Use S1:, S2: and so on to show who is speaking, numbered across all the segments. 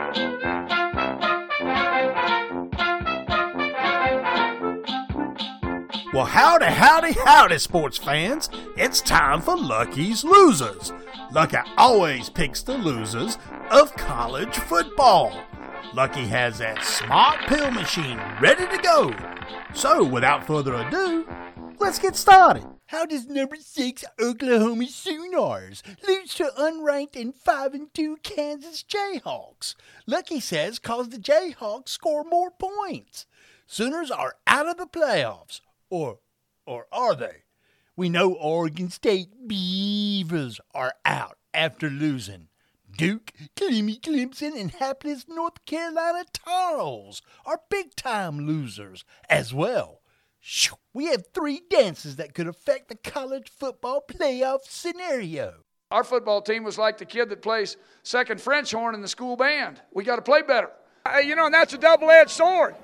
S1: Well, howdy, howdy, howdy, sports fans. It's time for Lucky's Losers. Lucky always picks the losers of college football. Lucky has that smart pill machine ready to go. So, without further ado, let's get started.
S2: How does number 6 Oklahoma Sooners lose to unranked and 5-2 Kansas Jayhawks? Lucky says cause the Jayhawks score more points. Sooners are out of the playoffs. Or are they? We know Oregon State Beavers are out after losing. Duke, Clemson, and hapless North Carolina Tar Heels are big-time losers as well. We have 3 dances that could affect the college football playoff scenario.
S3: Our football team was like the kid that plays second French horn in the school band. We got to play better. And that's a double-edged sword,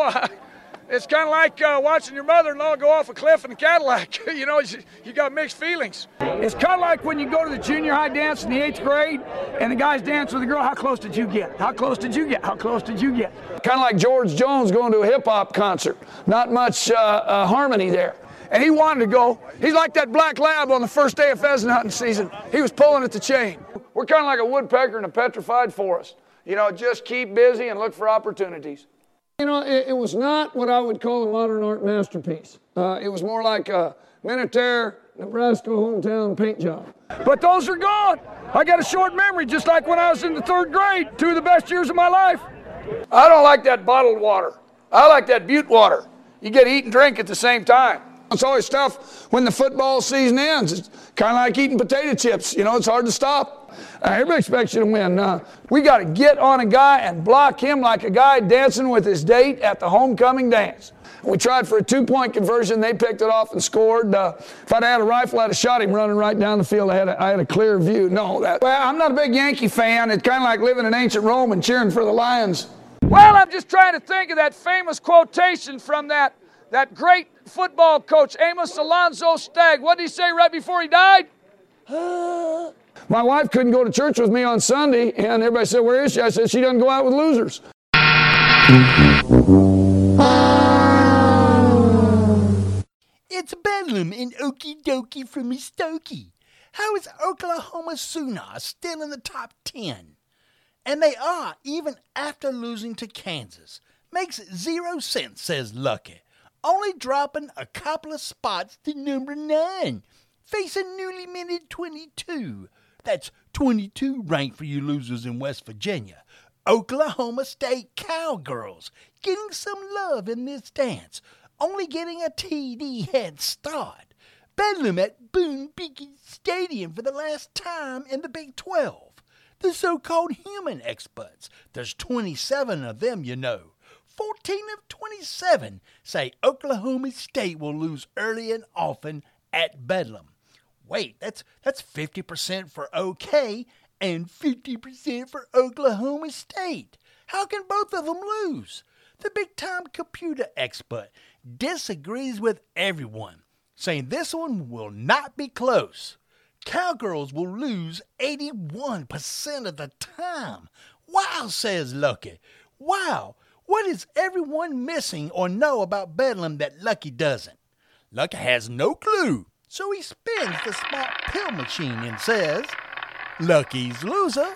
S3: It's kind of like watching your mother-in-law go off a cliff in a Cadillac. You got mixed feelings. It's kind of like when you go to the junior high dance in the 8th grade and the guys dance with the girl. How close did you get? How close did you get? How close did you get? Kind of like George Jones going to a hip-hop concert. Not much harmony there. And he wanted to go. He's like that black lab on the first day of pheasant hunting season. He was pulling at the chain. We're kind of like a woodpecker in a petrified forest. Just keep busy and look for opportunities. It was not what I would call a modern art masterpiece. It was more like a Minutair, Nebraska hometown paint job. But those are gone. I got a short memory, just like when I was in the 3rd grade, 2 of the best years of my life. I don't like that bottled water. I like that butte water. You get to eat and drink at the same time. It's always tough when the football season ends. It's kind of like eating potato chips. It's hard to stop. Everybody expects you to win. We got to get on a guy and block him like a guy dancing with his date at the homecoming dance. We tried for a 2-point conversion. They picked it off and scored. If I'd had a rifle, I'd have shot him running right down the field. I had a clear view. Well, I'm not a big Yankee fan. It's kind of like living in ancient Rome and cheering for the Lions. Well, I'm just trying to think of that famous quotation from that great football coach, Amos Alonzo Stagg. What did he say right before he died? My wife couldn't go to church with me on Sunday, and everybody said, "Where is she?" I said, "She doesn't go out with losers."
S2: It's Bedlam in Okie Dokie from Muskogee. How is Oklahoma Sooners still in the top 10? And they are, even after losing to Kansas. Makes 0 sense, says Lucky. Only dropping a couple of spots to number 9. Facing newly minted 22. That's 22 ranked for you losers in West Virginia. Oklahoma State Cowgirls getting some love in this dance. Only getting a TD head start. Bedlam at Boone Pickens Stadium for the last time in the Big 12. The so-called human experts. There's 27 of them, 14 of 27 say Oklahoma State will lose early and often at Bedlam. Wait, that's 50% for OK and 50% for Oklahoma State. How can both of them lose? The big-time computer expert disagrees with everyone, saying this one will not be close. Cowgirls will lose 81% of the time. Wow, says Lucky. Wow, what is everyone missing or know about Bedlam that Lucky doesn't? Lucky has no clue. So he spins the smart pill machine and says, Lucky's loser,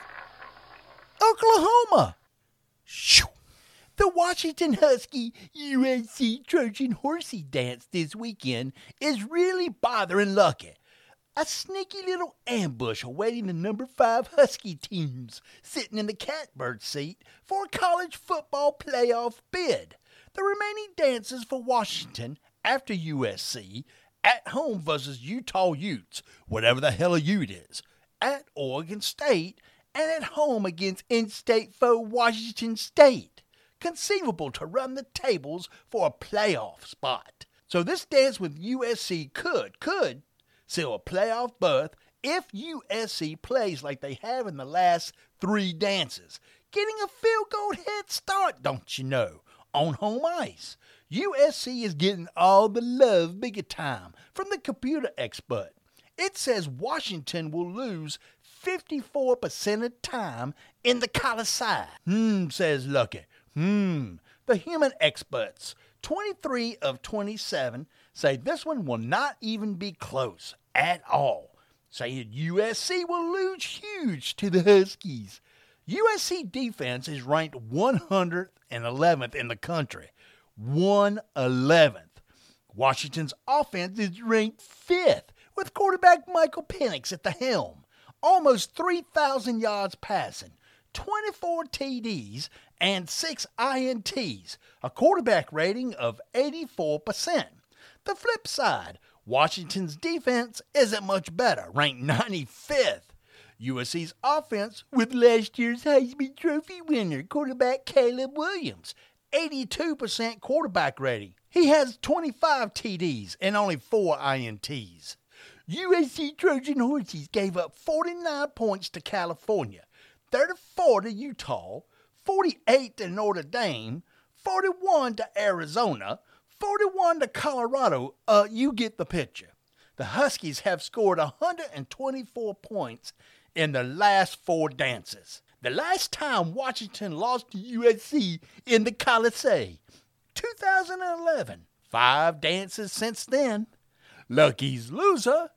S2: Oklahoma. Shoo. The Washington Husky USC Trojan Horsey dance this weekend is really bothering Lucky. A sneaky little ambush awaiting the number 5 Husky teams sitting in the catbird seat for a college football playoff bid. The remaining dances for Washington after USC, at home versus Utah Utes, whatever the hell a Ute is, at Oregon State, and at home against in-state foe Washington State. Conceivable to run the tables for a playoff spot. So this dance with USC could seal a playoff berth if USC plays like they have in the last 3 dances, getting a field goal head start, don't you know, on home ice. USC is getting all the love bigger time from the computer expert. It says Washington will lose 54% of the time in the Coliseum. Says Lucky. The human experts, 23 of 27, say this one will not even be close at all, saying USC will lose huge to the Huskies. USC defense is ranked 111th in the country. 111th. Washington's offense is ranked 5th, with quarterback Michael Penix at the helm. Almost 3,000 yards passing, 24 TDs, and 6 INTs, a quarterback rating of 84%. The flip side, Washington's defense isn't much better, ranked 95th. USC's offense with last year's Heisman Trophy winner quarterback Caleb Williams, 82% quarterback rating. He has 25 TDs and only 4 INTs. USC Trojan Horses gave up 49 points to California, 34 to Utah, 48 to Notre Dame, 41 to Arizona, 41 to Colorado. You get the picture. The Huskies have scored 124 points in the last 4 dances. The last time Washington lost to USC in the Coliseum, 2011. 5 dances since then. Lucky's loser,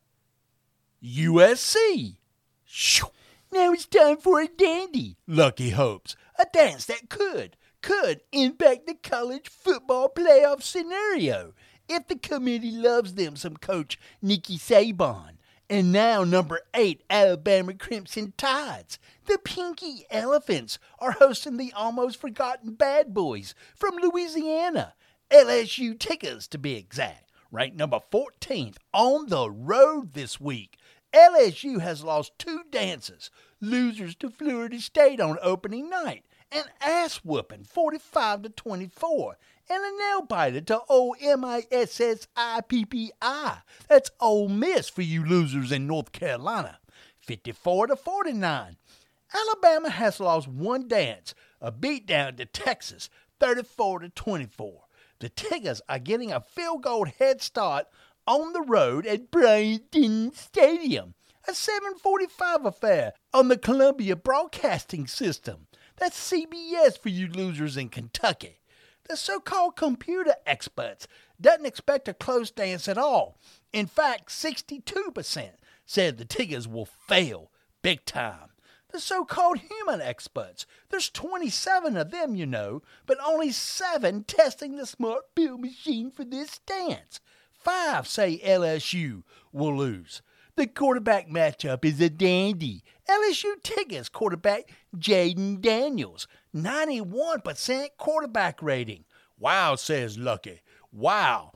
S2: USC. Now it's time for a dandy, Lucky hopes. A dance that could impact the college football playoff scenario if the committee loves them some coach Nicky Saban. And now number 8 Alabama Crimson Tides. The Pinky Elephants are hosting the almost forgotten Bad Boys from Louisiana. LSU Tigers to be exact. Ranked number 14th on the road this week. LSU has lost 2 dances. Losers to Florida State on opening night. An ass-whooping 45-24. And a nail-biter to old MISSIPPI. That's Ole Miss for you losers in North Carolina. 54-49. Alabama has lost 1 dance. A beatdown to Texas. 34-24. The Tigers are getting a field goal head start on the road at Bryant-Denny Stadium. A 7:45 affair on the Columbia Broadcasting System. That's CBS for you losers in Kentucky. The so-called computer experts doesn't expect a close dance at all. In fact, 62% said the Tigers will fail big time. The so-called human experts, there's 27 of them, you know, but only 7 testing the smart build machine for this dance. 5 say LSU will lose. The quarterback matchup is a dandy. LSU Tigers quarterback Jaden Daniels, 91% quarterback rating. Wow, says Lucky. Wow,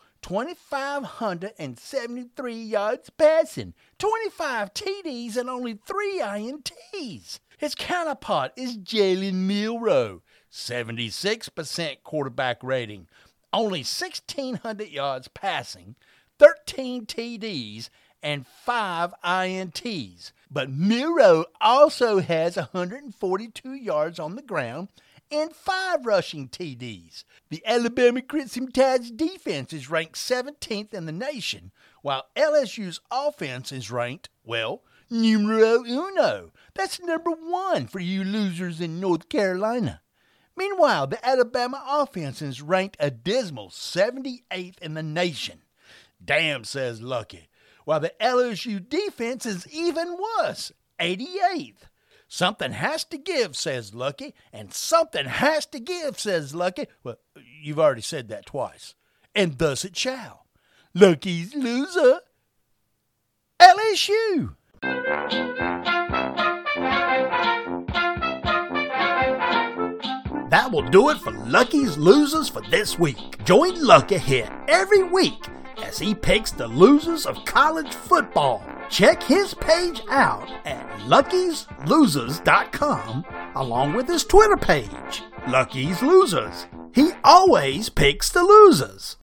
S2: 2,573 yards passing, 25 TDs and only 3 INTs. His counterpart is Jalen Milroe, 76% quarterback rating, only 1,600 yards passing, 13 TDs, and 5 INTs. But Milroe also has 142 yards on the ground and 5 rushing TDs. The Alabama Crimson Tide's defense is ranked 17th in the nation, while LSU's offense is ranked, well, numero uno. That's number 1 for you losers in North Carolina. Meanwhile, the Alabama offense is ranked a dismal 78th in the nation. Damn, says Lucky. While the LSU defense is even worse, 88th. Something has to give, says Lucky, and something has to give, says Lucky. Well, you've already said that twice. And thus it shall. Lucky's loser, LSU.
S1: That will do it for Lucky's Losers for this week. Join Lucky here every week as he picks the losers of college football. Check his page out at luckyslosers.com along with his Twitter page, Lucky's Losers. He always picks the losers.